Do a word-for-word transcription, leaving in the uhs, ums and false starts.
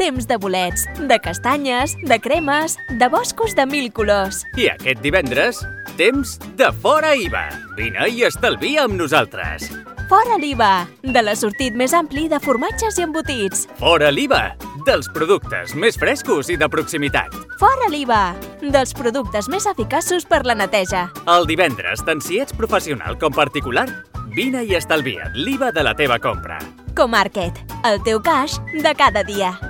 Temps de bolets, de castanyes, de cremes, de boscos de mil colors. I aquest divendres, temps de Fora I V A. Vine i estalvia amb nosaltres. Fora l'I V A, de l'assortit més ampli de formatges i embotits. Fora l'I V A, dels productes més frescos i de proximitat. Fora l'I V A, dels productes més eficaços per la neteja. El divendres, tant si ets professional com particular, vine i estalvia't l'I V A de la teva compra. Comarket, el teu caix de cada dia.